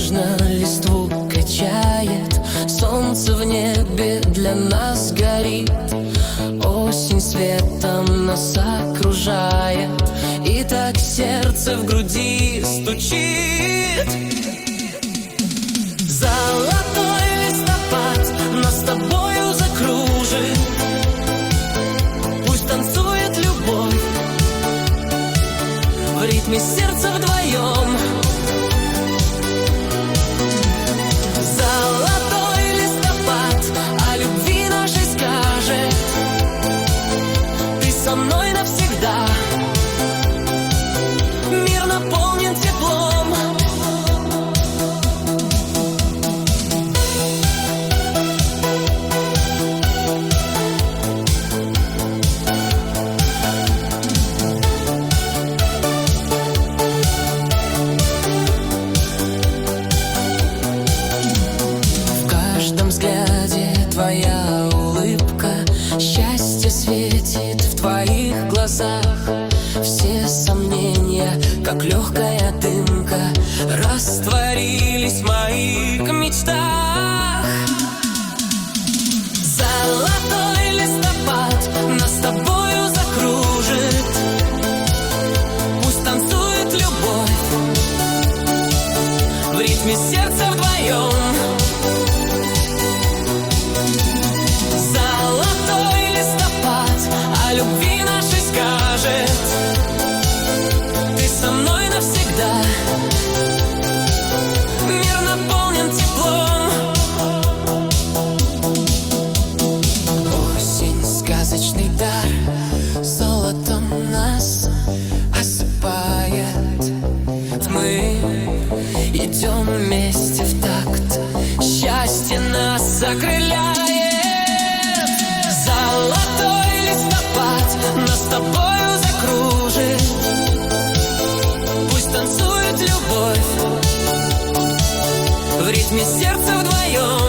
нежно листву качает, солнце в небе для нас горит, осень светом нас окружает, и так сердце в груди стучит. Золотой листопад нас с тобою закружит, пусть танцует любовь в ритме сердца вдвоем. Золотой листопад о любви нашей скажет: ты со мной навсегда. Мир наполнен теплом. Твоя улыбка, счастье светит в твоих глазах. Все сомнения, как легкая дымка, растворились в моих мечтах. Золотой листопад нас с тобою закружит, пусть танцует любовь в ритме сердца вдвоем. О любви нашей скажет: ты со мной навсегда. Мир наполнен теплом. Осень, сказочный дар, золотом нас осыпает. Мы идем вместе в такт, счастье нас окрыляет. Золотой листопад нас с тобою закружит, пусть танцует любовь в ритме сердца вдвоем.